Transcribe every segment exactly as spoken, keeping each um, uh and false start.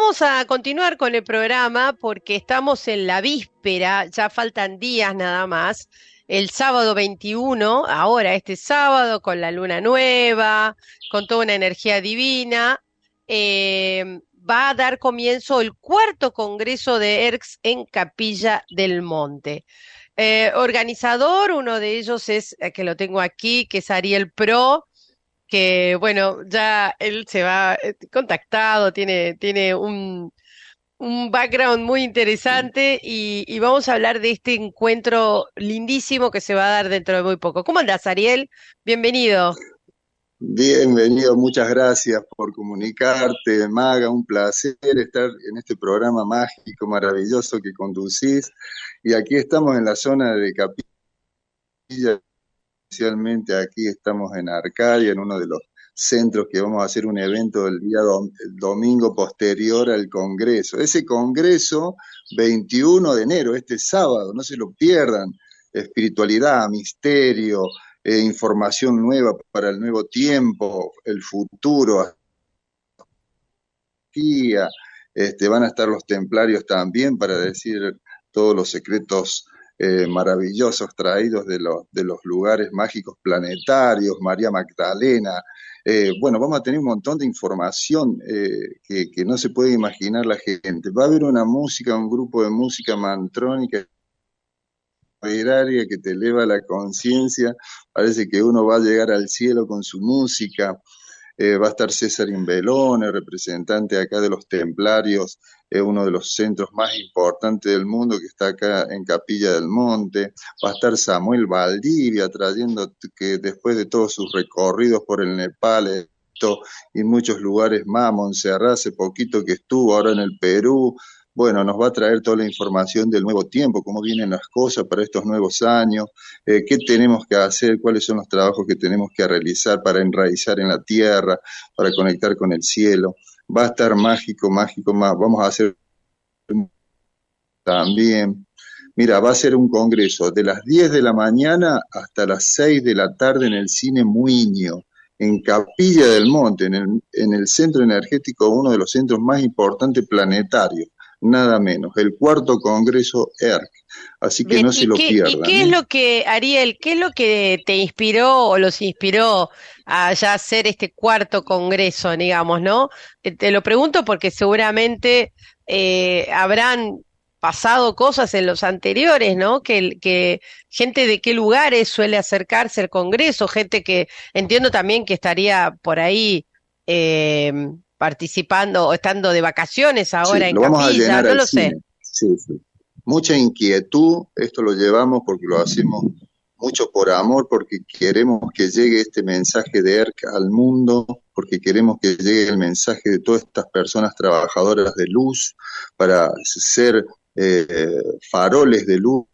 vamos a continuar con el programa porque estamos en la víspera, ya faltan días nada más. El sábado veintiuno, ahora este sábado, con la luna nueva, con toda una energía divina, eh, va a dar comienzo el cuarto congreso de E R C en Capilla del Monte. Eh, organizador, uno de ellos es, eh, que lo tengo aquí, que es Ariel Pro, que bueno, ya él se va eh, contactado, tiene, tiene un, un background muy interesante y, y vamos a hablar de este encuentro lindísimo que se va a dar dentro de muy poco. ¿Cómo andás, Ariel? Bienvenido. Bienvenido, muchas gracias por comunicarte, Maga, un placer estar en este programa mágico, maravilloso que conducís. Y aquí estamos en la zona de Capilla, especialmente aquí estamos en Arcadia, en uno de los centros que vamos a hacer un evento el día dom el domingo posterior al Congreso. Ese Congreso, veintiuno de enero, este sábado, no se lo pierdan. Espiritualidad, misterio, eh, información nueva para el nuevo tiempo, el futuro, astrología, este, van a estar los templarios también para decir todos los secretos eh, maravillosos traídos de los, de los lugares mágicos planetarios, María Magdalena. Eh, bueno, vamos a tener un montón de información eh, que, que no se puede imaginar la gente. Va a haber una música, un grupo de música mantrónica que te eleva la conciencia, parece que uno va a llegar al cielo con su música. Eh, va a estar César Imbelone, representante acá de los Templarios, es eh, uno de los centros más importantes del mundo que está acá en Capilla del Monte. Va a estar Samuel Valdivia trayendo que después de todos sus recorridos por el Nepal esto, y muchos lugares más, Montserrat hace poquito que estuvo, ahora en el Perú. Bueno, nos va a traer toda la información del nuevo tiempo, cómo vienen las cosas para estos nuevos años, eh, qué tenemos que hacer, cuáles son los trabajos que tenemos que realizar para enraizar en la tierra, para conectar con el cielo. Va a estar mágico, mágico, más. Vamos a hacer también. Mira, va a ser un congreso de las diez de la mañana hasta las seis de la tarde en el Cine Muiño, en Capilla del Monte, en el, en el centro energético, uno de los centros más importantes planetarios. Nada menos, el cuarto congreso E R C, así que Bien, no se ¿y lo qué, y pierdan, qué es ¿eh? lo que, Ariel, qué es lo que te inspiró o los inspiró a ya hacer este cuarto congreso, digamos, ¿no? Eh, Te lo pregunto porque seguramente eh, habrán pasado cosas en los anteriores, ¿no? Que, el- que gente de qué lugares suele acercarse al congreso, gente que entiendo también que estaría por ahí eh, participando o estando de vacaciones Sí, ahora en lo vamos a Capilla, llenar no al lo sé. cine. Sí, sí. Mucha inquietud, esto lo llevamos porque lo hacemos mucho por amor, porque queremos que llegue este mensaje de E R C al mundo, porque queremos que llegue el mensaje de todas estas personas trabajadoras de luz para ser eh, faroles de luz.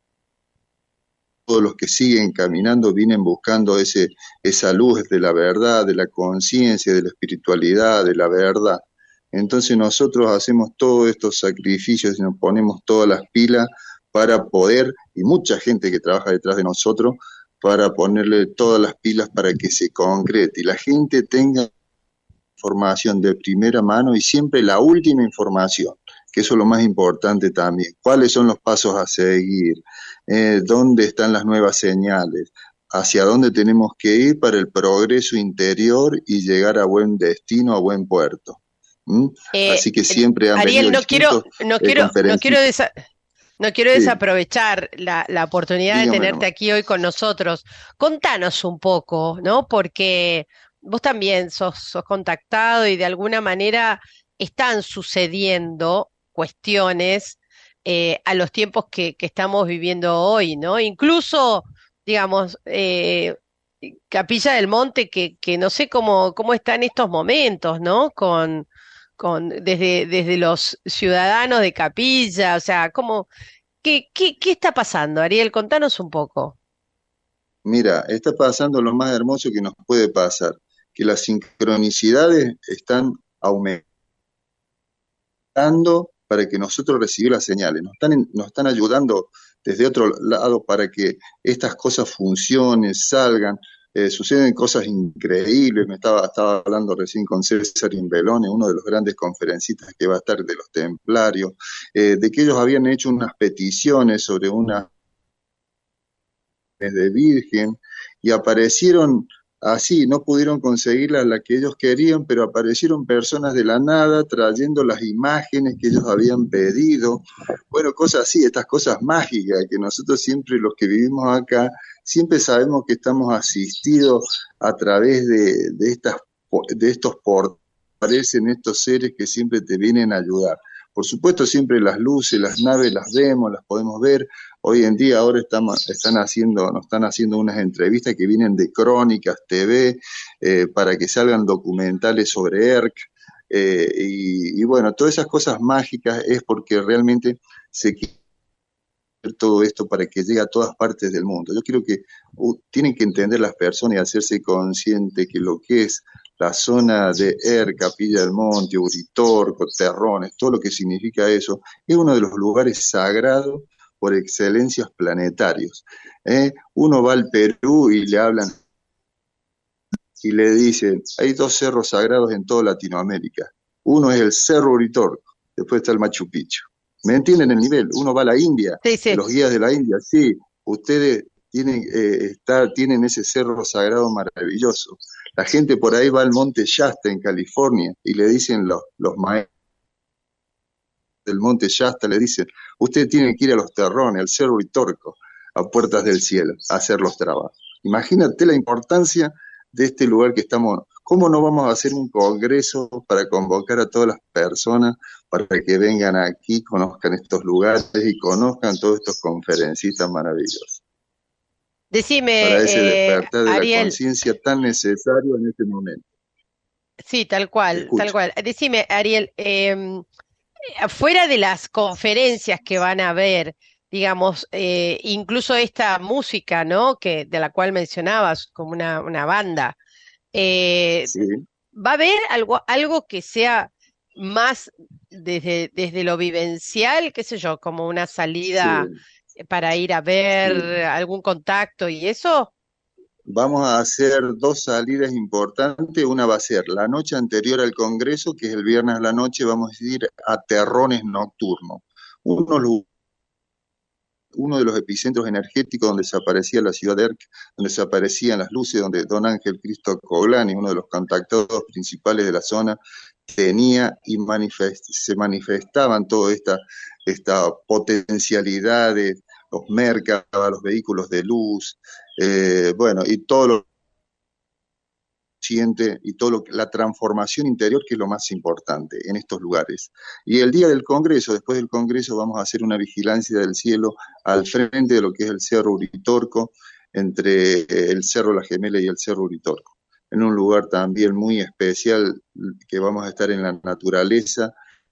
Todos los que siguen caminando vienen buscando ese, esa luz de la verdad, de la conciencia, de la espiritualidad, de la verdad. Entonces nosotros hacemos todos estos sacrificios y nos ponemos todas las pilas para poder, y mucha gente que trabaja detrás de nosotros, para ponerle todas las pilas para que se concrete y la gente tenga información de primera mano y siempre la última información, que eso es lo más importante también. ¿Cuáles son los pasos a seguir? Eh, ¿Dónde están las nuevas señales? ¿Hacia dónde tenemos que ir para el progreso interior y llegar a buen destino, a buen puerto? ¿Mm? Eh, Así que eh, siempre han venido Ariel, no quiero, distintos no eh, quiero, no quiero conferencistas. desa- no quiero Sí, desaprovechar la, la oportunidad de dígame tenerte nomás. aquí hoy con nosotros. Contanos un poco, ¿no? Porque vos también sos, sos contactado y de alguna manera están sucediendo cuestiones eh, a los tiempos que, que estamos viviendo hoy, ¿no? Incluso, digamos, eh, Capilla del Monte, que, que no sé cómo, cómo está en estos momentos, ¿no? Con con, desde, desde los ciudadanos de Capilla, o sea, ¿cómo, qué, qué, qué está pasando, Ariel? Contanos un poco. Mira, está pasando lo más hermoso que nos puede pasar, que las sincronicidades están aumentando para que nosotros recibir las señales, nos están, en- nos están ayudando desde otro lado para que estas cosas funcionen, salgan. eh, suceden cosas increíbles. Me estaba, estaba hablando recién con César Imbelone, uno de los grandes conferencistas que va a estar de los templarios, eh, de que ellos habían hecho unas peticiones sobre una de virgen y aparecieron así, no pudieron conseguir la, la que ellos querían, pero aparecieron personas de la nada trayendo las imágenes que ellos habían pedido. Bueno, cosas así, estas cosas mágicas que nosotros siempre, los que vivimos acá, siempre sabemos que estamos asistidos a través de, de, estas, de estos portales, aparecen estos seres que siempre te vienen a ayudar. Por supuesto, siempre las luces, las naves las vemos, las podemos ver. Hoy en día ahora estamos, están haciendo, nos están haciendo unas entrevistas que vienen de Crónicas T V eh, para que salgan documentales sobre E R C. Eh, y, y bueno, todas esas cosas mágicas es porque realmente se quiere todo esto para que llegue a todas partes del mundo. Yo creo que uh, tienen que entender las personas y hacerse consciente que lo que es la zona de E R C, Capilla del Monte, Uritorco, Terrones, todo lo que significa eso, es uno de los lugares sagrados por excelencias planetarios. ¿eh? Uno va al Perú y le hablan y le dicen, hay dos cerros sagrados en toda Latinoamérica. Uno es el Cerro Uritorco, después está el Machu Picchu. ¿Me entienden el nivel? Uno va a la India, Sí, sí. los guías de la India, sí, ustedes tienen, eh, está, tienen ese cerro sagrado maravilloso. La gente por ahí va al monte Shasta en California y le dicen los, los maestros del monte Shasta, le dicen, ustedes tienen que ir a los terrones, al cerro Uritorco, a puertas del cielo, a hacer los trabajos. Imagínate la importancia de este lugar que estamos. ¿Cómo no vamos a hacer un congreso para convocar a todas las personas para que vengan aquí, conozcan estos lugares y conozcan todos estos conferencistas maravillosos? Decime, Para ese eh, despertar de Ariel, la conciencia tan necesario en este momento. sí, tal cual, tal Escucho. cual. Decime, Ariel, em, fuera de las conferencias que van a haber, digamos, eh, incluso esta música, ¿no? Que de la cual mencionabas, como una, una banda, eh, Sí, ¿va a haber algo, algo que sea más desde, desde lo vivencial, qué sé yo, como una sí, salida para ir a sí. ver algún contacto y eso? Vamos a hacer dos salidas importantes. Una va a ser la noche anterior al Congreso, que es el viernes a la noche, vamos a ir a Terrones Nocturnos. Unos lu- uno de los epicentros energéticos donde se aparecía la ciudad de Erc, donde se aparecían las luces, donde Don Ángel Cristo Coglani, uno de los contactados principales de la zona, tenía y manifest, se manifestaban toda esta, esta potencialidad de los Merkaba, los vehículos de luz, eh, bueno, y todo lo siente y todo lo, la transformación interior, que es lo más importante en estos lugares. Y el día del Congreso, después del Congreso, vamos a hacer una vigilancia del cielo al frente de lo que es el Cerro Uritorco, entre eh, el Cerro La Gemela y el Cerro Uritorco, en un lugar también muy especial, que vamos a estar en la naturaleza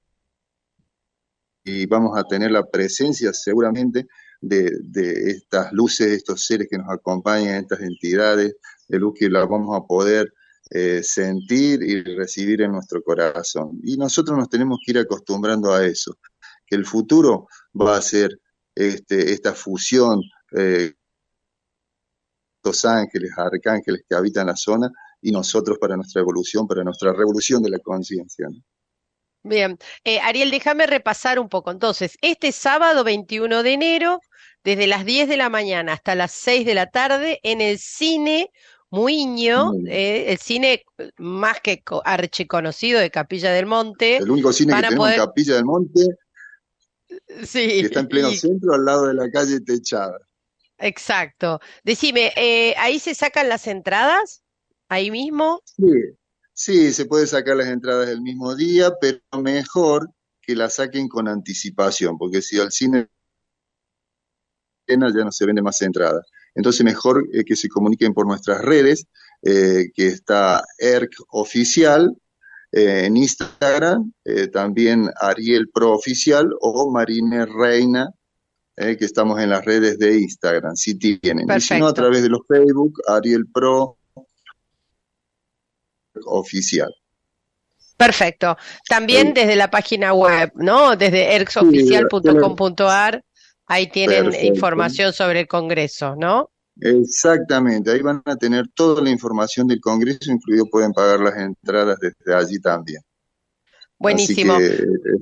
y vamos a tener la presencia seguramente de, de estas luces, de estos seres que nos acompañan, estas entidades de luz que las vamos a poder eh, sentir y recibir en nuestro corazón. Y nosotros nos tenemos que ir acostumbrando a eso, que el futuro va a ser este, esta fusión, eh, los ángeles, arcángeles que habitan la zona y nosotros para nuestra evolución, para nuestra revolución de la conciencia, ¿no? Bien, Eh, Ariel, déjame repasar un poco. Entonces, este sábado veintiuno de enero, desde las diez de la mañana hasta las seis de la tarde, en el Cine Muiño, Muy bien. eh, el cine más que co- archiconocido de Capilla del Monte, El único cine que van a tenemos en poder, Capilla del Monte, que sí, está en pleno y centro, al lado de la calle Techada. exacto. Decime, eh, ¿ahí se sacan las entradas? ¿Ahí mismo? Sí, sí, se puede sacar las entradas el mismo día, pero mejor que las saquen con anticipación, porque si al cine llena ya no se vende más entradas. Entonces mejor eh, que se comuniquen por nuestras redes, eh, que está E R C Oficial eh, en Instagram, eh, también Ariel Pro Oficial o Marine Reina, eh, que estamos en las redes de Instagram, si tienen. Y si no, a Perfecto. través de los Facebook, Ariel Pro Oficial. Perfecto. También Eh, desde la página web, ¿no? Desde sí, erxoficial punto com punto ar, ahí tienen perfecto. información sobre el Congreso, ¿no? Exactamente, ahí van a tener toda la información del Congreso, incluido pueden pagar las entradas desde allí también. Así Buenísimo. que,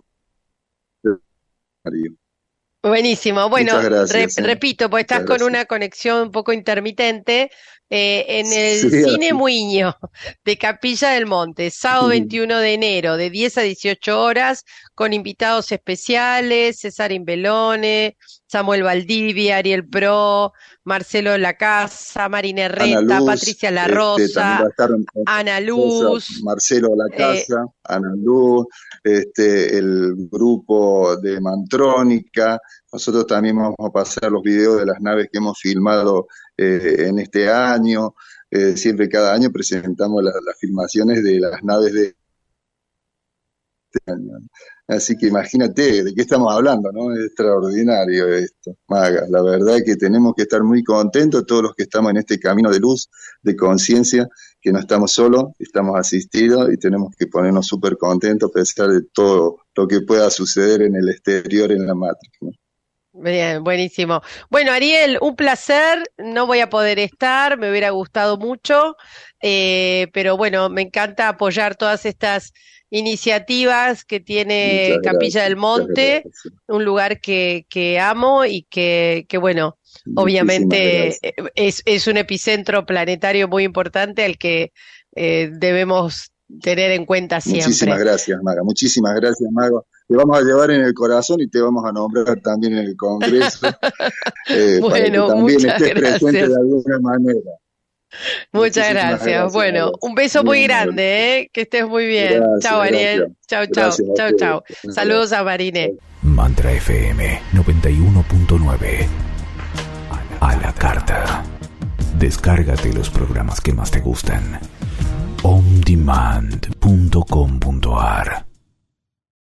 eh, Mario, Buenísimo. Bueno, muchas re- gracias, ¿eh? repito, pues Muchas estás con gracias. una conexión un poco intermitente. Eh, en Sí, el Cine así. Muiño de Capilla del Monte, sábado veintiuno de enero, de diez a dieciocho horas, con invitados especiales, César Imbelone, Samuel Valdivia, Ariel Pro, Marcelo Lacasa, Marina Ana Herreta, Luz, Patricia La este, también va Rosa, a estar eh, Ana César, Luz, Marcelo La eh, Casa, Ana Luz, este, el grupo de Mantrónica. Nosotros también vamos a pasar los videos de las naves que hemos filmado eh, en este año. Eh, siempre cada año presentamos la- las filmaciones de las naves de este año. Así que imagínate de qué estamos hablando, ¿no? Es extraordinario esto, Maga. La verdad es que tenemos que estar muy contentos todos los que estamos en este camino de luz, de conciencia, que no estamos solos, estamos asistidos y tenemos que ponernos súper contentos a pesar de todo lo que pueda suceder en el exterior, en la Matrix, ¿no? bien, buenísimo. Bueno, Ariel, un placer. No voy a poder estar, me hubiera gustado mucho, eh, pero bueno, me encanta apoyar todas estas iniciativas que tiene Muchas Capilla gracias, del muchas Monte, gracias. un lugar que, que amo y que, que bueno, Muchísimas obviamente gracias. eh, es, es un epicentro planetario muy importante al que eh, debemos tener en cuenta Muchísimas siempre. gracias, Maga. Muchísimas gracias, Mago. Te vamos a llevar en el corazón y te vamos a nombrar también en el Congreso, eh, para que Bueno, también muchas estés presente de gracias. alguna manera. Muchas Muchísimas gracias. gracias, Bueno, Maga. un beso Muy muy amable. grande, ¿eh? Que estés muy bien. Gracias, Chao, gracias. Ariel. Chao, chao, Gracias a chao, ustedes. chao. Un Saludos abrazo. a Marine. Mantra F M noventa y uno punto nueve. A la carta. Descárgate los programas que más te gustan. on demand punto com punto a r